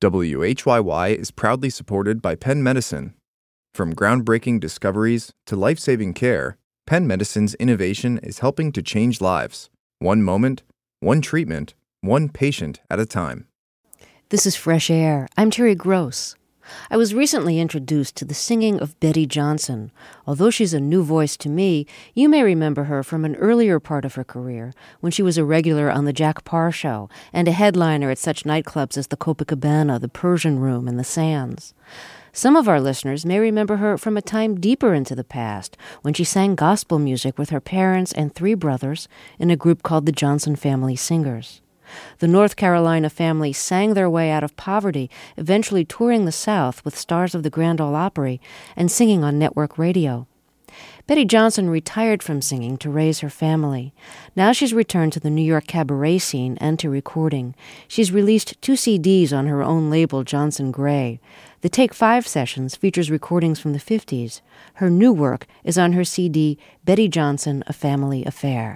WHYY is proudly supported by Penn Medicine. From groundbreaking discoveries to life-saving care, Penn Medicine's innovation is helping to change lives. One moment, one treatment, one patient at a time. This is Fresh Air. I'm Terry Gross. I was recently introduced to the singing of Betty Johnson. Although she's a new voice to me, you may remember her from an earlier part of her career, when she was a regular on The Jack Parr Show and a headliner at such nightclubs as the Copacabana, the Persian Room, and the Sands. Some of our listeners may remember her from a time deeper into the past, when she sang gospel music with her parents and 3 brothers in a group called the Johnson Family Singers. The North Carolina family sang their way out of poverty, eventually touring the South with stars of the Grand Ole Opry and singing on network radio. Betty Johnson retired from singing to raise her family. Now she's returned to the New York cabaret scene and to recording. She's released 2 CDs on her own label, Johnson Gray. The Take 5 sessions features recordings from the 50s. Her new work is on her CD, Betty Johnson, A Family Affair.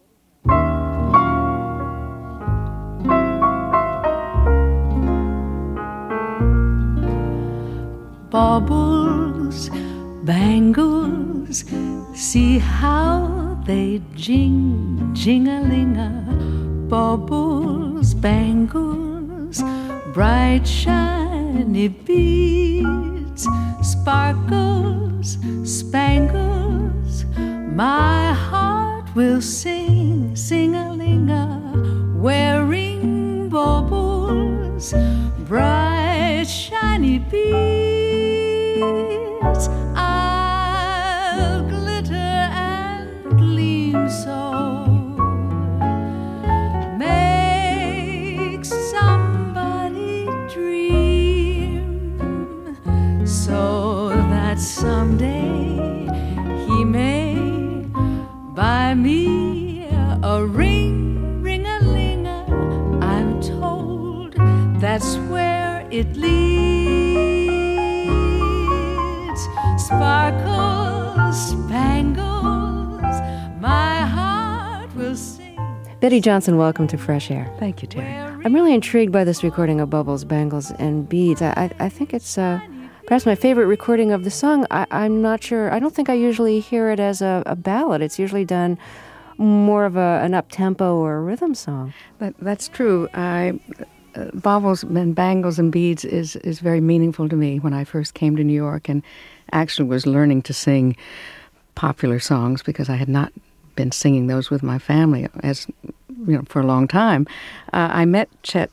Baubles, bangles, see how they jing, jing-a-ling-a. Baubles, bangles, bright shiny beads, sparkles, spangles. My heart will sing, sing-a-ling-a, wearing baubles, bright shiny beads. I'll glitter and gleam so, make somebody dream, so that someday he may buy me a ring, ring-a-ling-a. I'm told that's where it leads. Sparkles, spangles, my heart will sing. Betty Johnson, welcome to Fresh Air. Thank you, Terry. I'm really intrigued by this recording of Bubbles, Bangles, and Beads. I think it's perhaps my favorite recording of the song. I'm not sure. I don't think I usually hear it as a ballad. It's usually done more of an up-tempo or a rhythm song. That's true. Baubles and Bangles and Beads is very meaningful to me when I first came to New York and actually was learning to sing popular songs because I had not been singing those with my family for a long time. I met Chet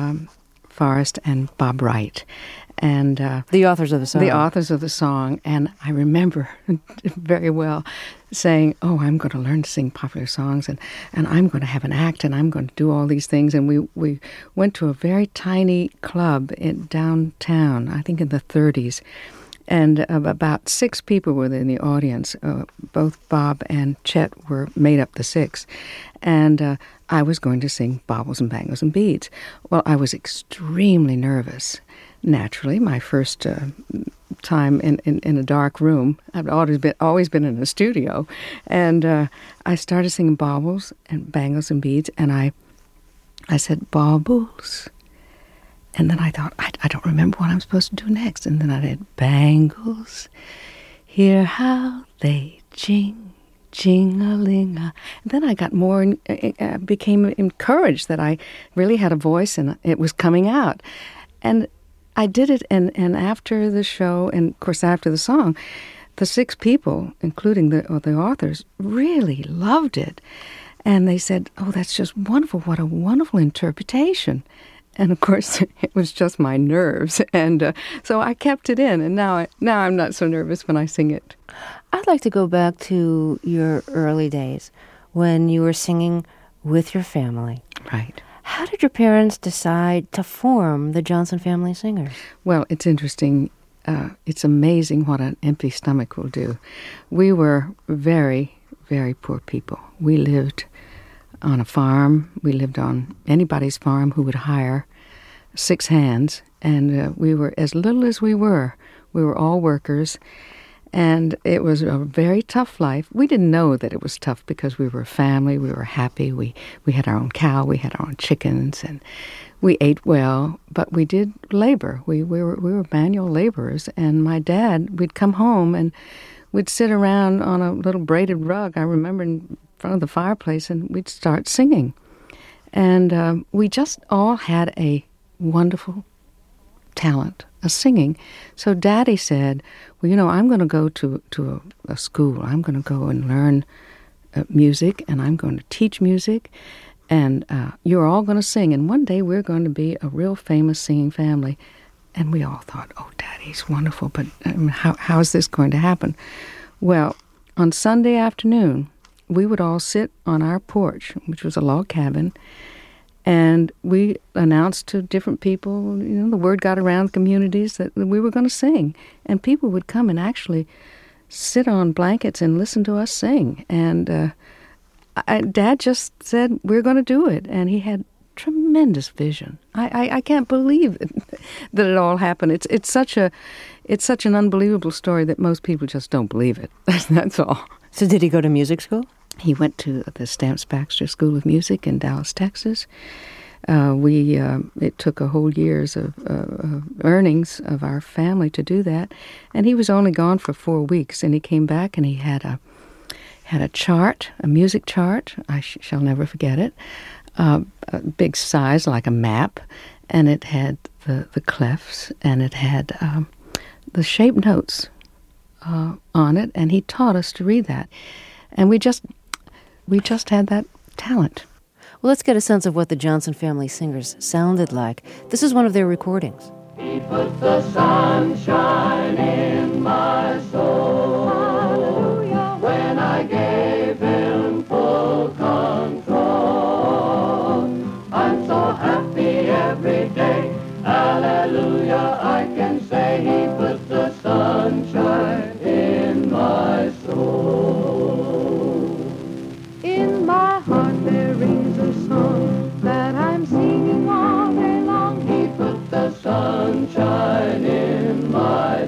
Forrest and Bob Wright, and the authors of the song. The authors of the song, and I remember very well saying, "Oh, I'm going to learn to sing popular songs, and I'm going to have an act, and I'm going to do all these things." And we went to a very tiny club in downtown, I think in the 30s, and about 6 people were in the audience. Both Bob and Chet made up the 6, and I was going to sing Baubles and Bangles and Beads. Well, I was extremely nervous. Naturally, my first time in a dark room. I've always been in a studio, and I started singing Baubles and Bangles and Beads, and I said baubles, and then I thought I don't remember what I'm supposed to do next, and then I did bangles. Hear how they jing, jing-a-ling-a. And then I got became encouraged that I really had a voice and it was coming out, and I did it, and after the show, and of course after the song, the 6 people, including the authors, really loved it. And they said, "Oh, that's just wonderful. What a wonderful interpretation." And of course, it was just my nerves. And so I kept it in, and now I'm not so nervous when I sing it. I'd like to go back to your early days when you were singing with your family. Right. How did your parents decide to form the Johnson Family Singers? Well, it's interesting. It's amazing what an empty stomach will do. We were very, very poor people. We lived on a farm. We lived on anybody's farm who would hire 6 hands. And we were, as little as we were all workers. And it was a very tough life. We didn't know that it was tough because we were a family. We were happy. We had our own cow. We had our own chickens, and we ate well. But we did labor. We were manual laborers. And my dad, we'd come home and we'd sit around on a little braided rug, I remember, in front of the fireplace, and we'd start singing. And we just all had a wonderful talent of singing. So Daddy said, well, I'm going to go to a school. I'm going to go and learn music, and I'm going to teach music, and you're all going to sing. And one day we're going to be a real famous singing family. And we all thought, oh, Daddy's wonderful, but how is this going to happen? Well, on Sunday afternoon, we would all sit on our porch, which was a log cabin, and we announced to different people, the word got around the communities that we were going to sing. And people would come and actually sit on blankets and listen to us sing. And Dad just said, we're going to do it. And he had tremendous vision. I can't believe that it all happened. It's such an unbelievable story that most people just don't believe it. That's all. So did he go to music school? He went to the Stamps Baxter School of Music in Dallas, Texas. It took a whole year's of earnings of our family to do that, and he was only gone for 4 weeks. And he came back, and he had a chart, a music chart. I shall never forget it. A big size, like a map, and it had the clefs, and it had the shape notes on it, and he taught us to read that, and we just had that talent. Well, let's get a sense of what the Johnson family singers sounded like. This is one of their recordings. He put the sunshine in my soul. Hallelujah. When I gave him full control. I'm so happy every day. Hallelujah, I can say he put the sunshine in my soul. In my heart there is a song that I'm singing all day long. He put the sunshine in my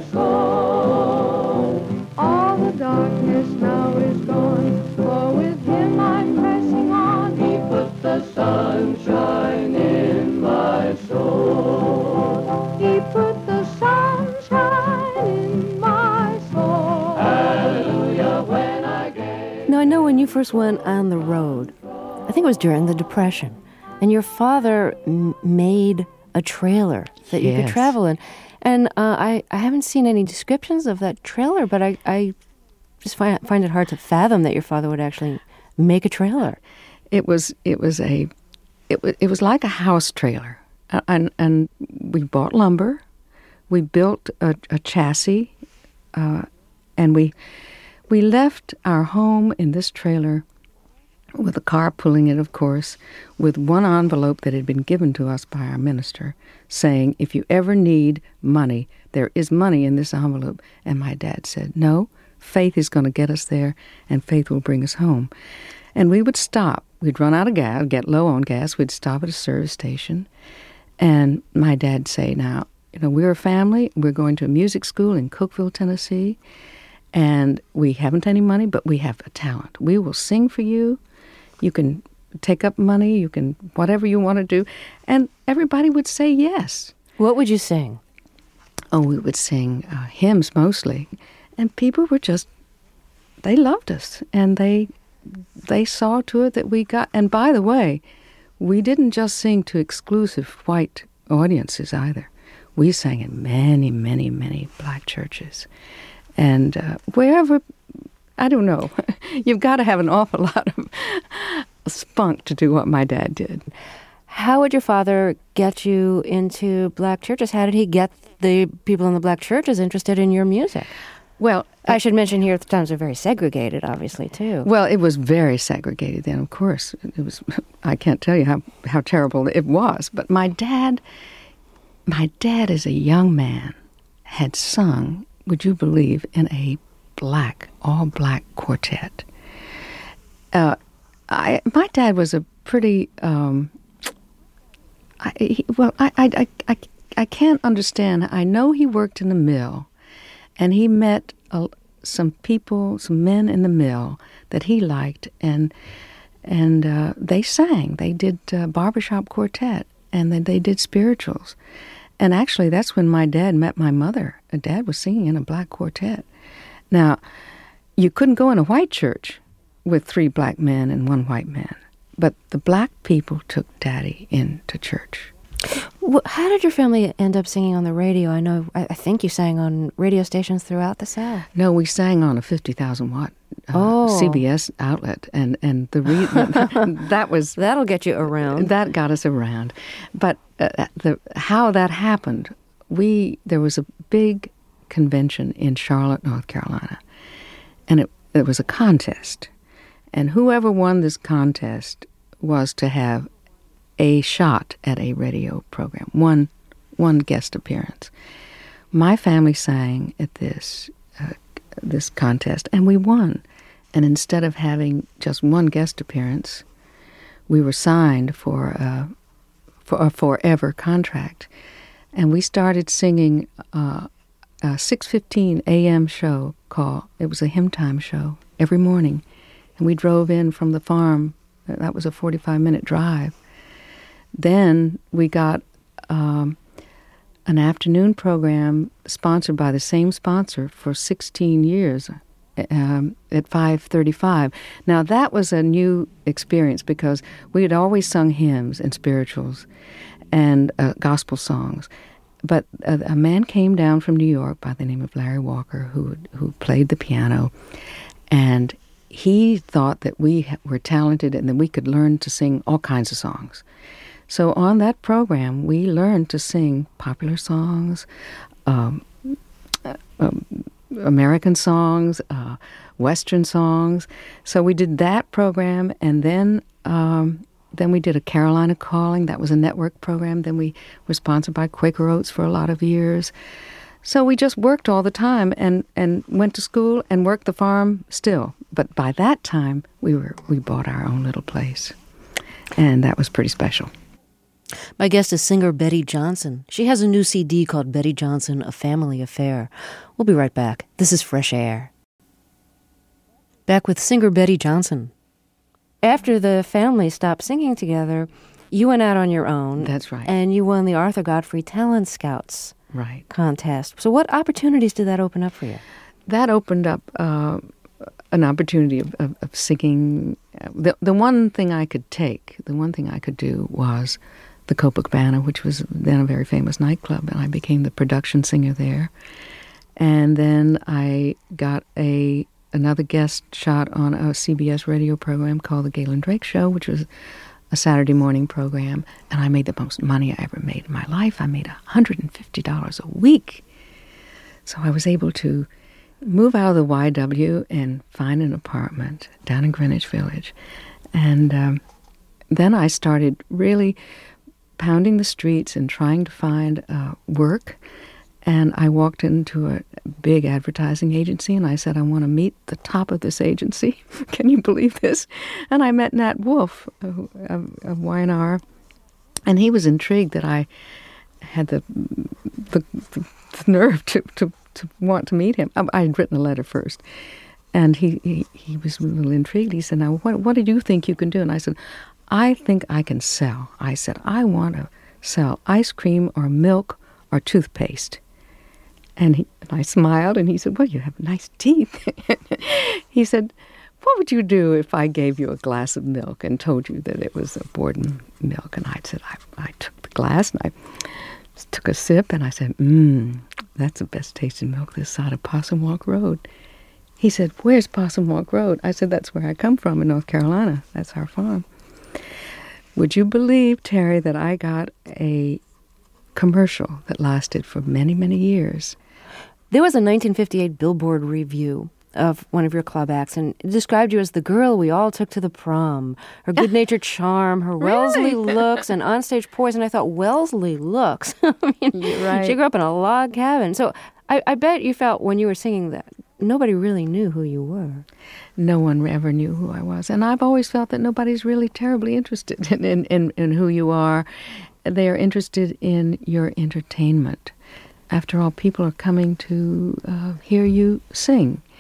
soul. All the darkness now is gone, for with him I'm pressing on. He put the sunshine in my soul. He put the sunshine in my soul. Hallelujah, when I gave. Now, I know when you first went on the road, I think it was during the Depression, and your father made a trailer that you could travel in. And I haven't seen any descriptions of that trailer, but I just find it hard to fathom that your father would actually make a trailer. It was like a house trailer, and we bought lumber, we built a chassis, and we left our home in this trailer with a car pulling it, of course, with one envelope that had been given to us by our minister, saying, if you ever need money, there is money in this envelope. And my dad said, no, faith is going to get us there, and faith will bring us home. And we would stop. We'd run out of gas, get low on gas. We'd stop at a service station. And my dad'd say, now, we're a family. We're going to a music school in Cookeville, Tennessee. And we haven't any money, but we have a talent. We will sing for you. You can take up money. You can, whatever you want to do. And everybody would say yes. What would you sing? Oh, we would sing hymns mostly. And people were just, they loved us. And they saw to it that we got, and by the way, we didn't just sing to exclusive white audiences either. We sang in many, many, many black churches. And wherever, I don't know, you've got to have an awful lot of spunk to do what my dad did. How would your father get you into black churches? How did he get the people in the black churches interested in your music? Well, I should mention here, the times are very segregated, obviously, too. Well, it was very segregated then, of course. It was, I can't tell you how terrible it was. But my dad, as a young man, had sung, would you believe, in a all-black quartet. My dad was a pretty, I can't understand. I know he worked in the mill, and he met some people, some men in the mill that he liked, and they sang. They did barbershop quartet, and then they did spirituals. And actually, that's when my dad met my mother. Dad was singing in a black quartet. Now, you couldn't go in a white church with 3 black men and 1 white man, but the black people took Daddy into church. How did your family end up singing on the radio? I think you sang on radio stations throughout the South. No, we sang on a 50,000 watt CBS outlet, and the that was that'll get you around. That got us around, but how that happened, there was a big convention in Charlotte, North Carolina, and it was a contest, and whoever won this contest was to have a shot at a radio program, one guest appearance. My family sang at this contest, and we won. And instead of having just one guest appearance, we were signed for a forever contract, and we started singing a 6:15 a.m. show it was a hymn time show every morning, and we drove in from the farm. That was a 45-minute drive. Then we got an afternoon program sponsored by the same sponsor for 16 years at 5:35. Now, that was a new experience because we had always sung hymns and spirituals and gospel songs. But a man came down from New York by the name of Larry Walker who played the piano, and he thought that we were talented and that we could learn to sing all kinds of songs. So on that program, we learned to sing popular songs, American songs, Western songs. So we did that program, and then we did a Carolina Calling. That was a network program. Then we were sponsored by Quaker Oats for a lot of years. So we just worked all the time and went to school and worked the farm still. But by that time, we bought our own little place, and that was pretty special. My guest is singer Betty Johnson. She has a new CD called Betty Johnson, A Family Affair. We'll be right back. This is Fresh Air. Back with singer Betty Johnson. After the family stopped singing together, you went out on your own. That's right. And you won the Arthur Godfrey Talent Scouts contest. So what opportunities did that open up for you? That opened up an opportunity of singing. The one thing I could do was the Copacabana, which was then a very famous nightclub, and I became the production singer there. And then I got another guest shot on a CBS radio program called The Galen Drake Show, which was a Saturday morning program, and I made the most money I ever made in my life. I made $150 a week. So I was able to move out of the YW and find an apartment down in Greenwich Village. And then I started really pounding the streets and trying to find work. And I walked into a big advertising agency, and I said, I want to meet the top of this agency. Can you believe this? And I met Nat Wolff of Y&R, and he was intrigued that I had the nerve to want to meet him. I had written a letter first, and he was a little intrigued. He said, now, what do you think you can do? And I said, I think I can sell. I said, I want to sell ice cream or milk or toothpaste. And I smiled, and he said, well, you have nice teeth. He said, what would you do if I gave you a glass of milk and told you that it was a Borden milk? And I said, I took the glass, and I took a sip, and I said, that's the best tasting milk this side of Possum Walk Road. He said, where's Possum Walk Road? I said, that's where I come from in North Carolina. That's our farm. Would you believe, Terry, that I got a commercial that lasted for many, many years? There was a 1958 Billboard review of one of your club acts, and it described you as the girl we all took to the prom. Her good-natured charm, her Wellesley looks, and onstage poise. And I thought, Wellesley looks? I mean, right. She grew up in a log cabin. So I bet you felt when you were singing that nobody really knew who you were. No one ever knew who I was. And I've always felt that nobody's really terribly interested in who you are. They are interested in your entertainment. After all, people are coming to hear you sing.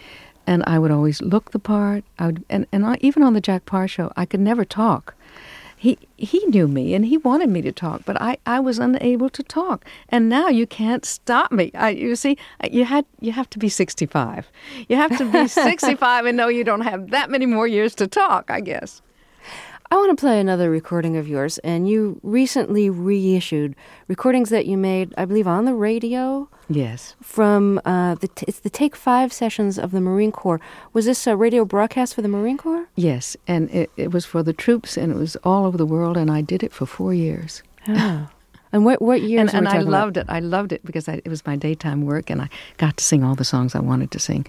and I would always look the part. Even on the Jack Parr show, I could never talk. He knew me, and he wanted me to talk, but I was unable to talk. And now you can't stop me. You see, you have to be 65. You have to be 65 and know you don't have that many more years to talk, I guess. I want to play another recording of yours, and you recently reissued recordings that you made, I believe, on the radio. Yes. From it's the Take 5 sessions of the Marine Corps. Was this a radio broadcast for the Marine Corps? Yes, and it was for the troops, and it was all over the world, and I did it for 4 years. Oh. And what years and were we I talking loved about? it. I loved it because it was my daytime work, and I got to sing all the songs I wanted to sing.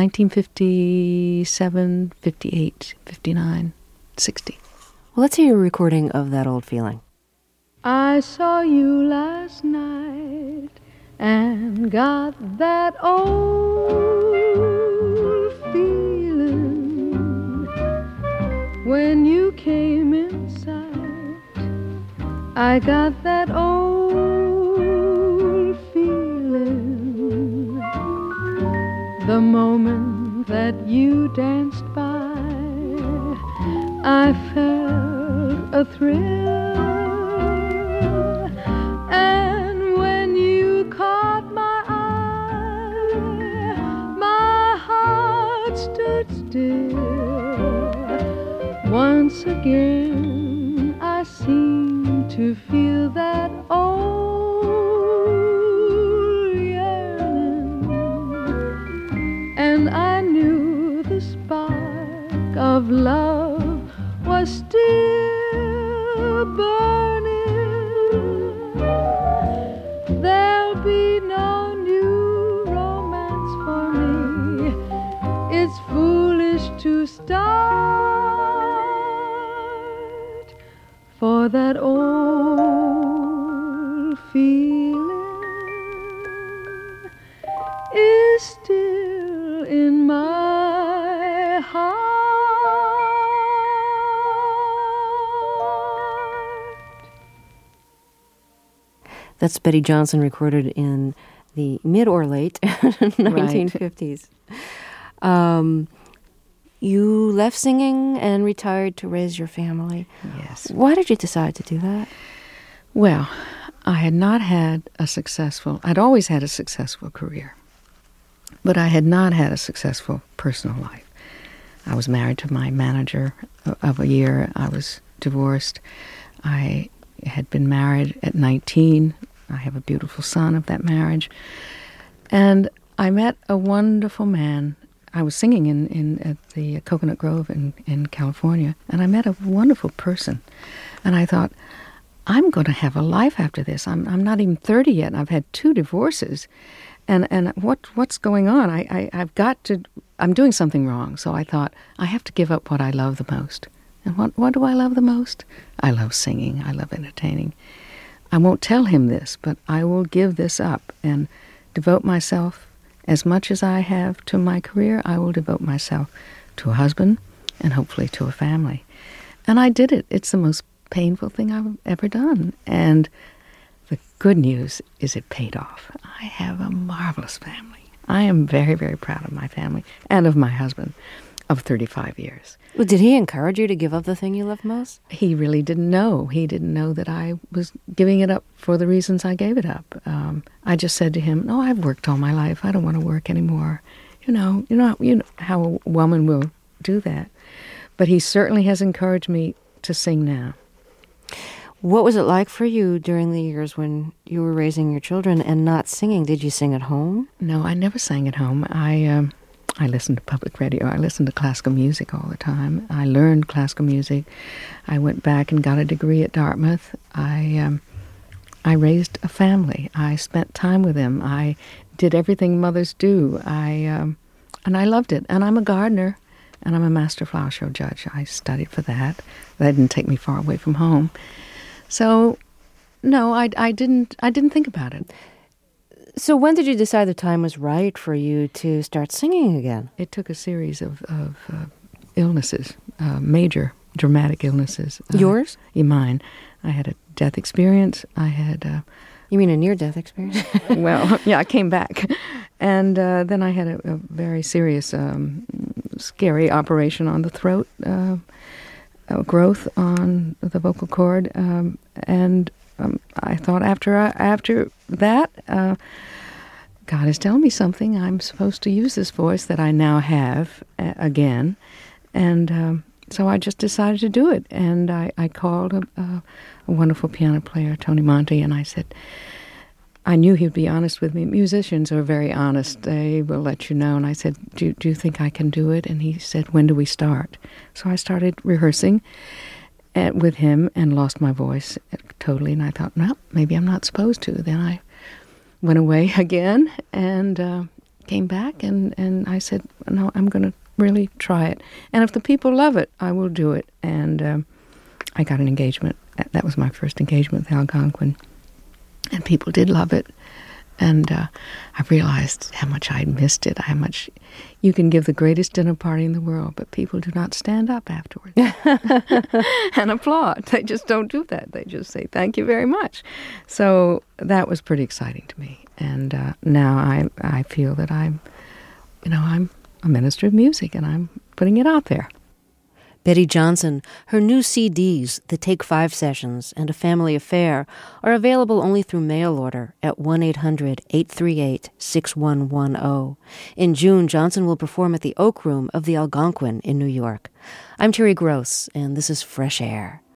1957, 58, 59, 60. Well, let's hear a recording of that old feeling. I saw you last night and got that old feeling when you came in sight. I got that old feeling the moment that you danced by. I felt a thrill, and when you caught my eye, my heart stood still. Once again, I seemed to feel that old yearning, and I knew the spark of love was still burning. There'll be no new romance for me. It's foolish to start, for that old feeling is still in my heart. That's Betty Johnson, recorded in the mid or late 1950s. You left singing and retired to raise your family. Yes. Why did you decide to do that? Well, I had not had I'd always had a successful career, but I had not had a successful personal life. I was married to my manager of a year. I was divorced. I had been married at 19. I have a beautiful son of that marriage. And I met a wonderful man. I was singing at the Coconut Grove in California, and I met a wonderful person. And I thought, I'm going to have a life after this. I'm not even 30 yet, and I've had 2 divorces. And what's going on? I'm doing something wrong. So I thought, I have to give up what I love the most. And what do I love the most? I love singing. I love entertaining. I won't tell him this, but I will give this up and devote myself as much as I have to my career. I will devote myself to a husband and hopefully to a family. And I did it. It's the most painful thing I've ever done. And the good news is it paid off. I have a marvelous family. I am very, very proud of my family and of my husband of 35 years. Well, did he encourage you to give up the thing you love most? He really didn't know. He didn't know that I was giving it up for the reasons I gave it up. I just said to him, "No, I've worked all my life. I don't want to work anymore." You know how a woman will do that. But he certainly has encouraged me to sing now. What was it like for you during the years when you were raising your children and not singing? Did you sing at home? No, I never sang at home. I listened to public radio. I listened to classical music all the time. I learned classical music. I went back and got a degree at Dartmouth. I raised a family. I spent time with them. I did everything mothers do. And I loved it. And I'm a gardener, and I'm a master flower show judge. I studied for that. That didn't take me far away from home. So, no, I didn't think about it. So when did you decide the time was right for you to start singing again? It took a series of illnesses, major dramatic illnesses. Yours? Mine. I had a death experience. I had... You mean a near-death experience? Well, yeah, I came back. And then I had a very serious, scary operation on the throat, growth on the vocal cord, and I thought after that, God is telling me something. I'm supposed to use this voice that I now have again, and so I just decided to do it. And I called a wonderful piano player, Tony Monti, and I said, I knew he would be honest with me. Musicians are very honest. They will let you know. And I said, do you think I can do it? And he said, when do we start? So I started rehearsing with him and lost my voice totally. And I thought, well, maybe I'm not supposed to. Then I went away again and came back. And I said, no, I'm going to really try it. And if the people love it, I will do it. And I got an engagement. That was my first engagement with Algonquin. And people did love it. And I realized how much I'd missed it, how much you can give the greatest dinner party in the world, but people do not stand up afterwards and applaud. They just don't do that. They just say, thank you very much. So that was pretty exciting to me. And now I feel that I'm a minister of music, and I'm putting it out there. Betty Johnson, her new CDs, The Take 5 Sessions and A Family Affair, are available only through mail order at 1-800-838-6110. In June, Johnson will perform at the Oak Room of the Algonquin in New York. I'm Terry Gross, and this is Fresh Air.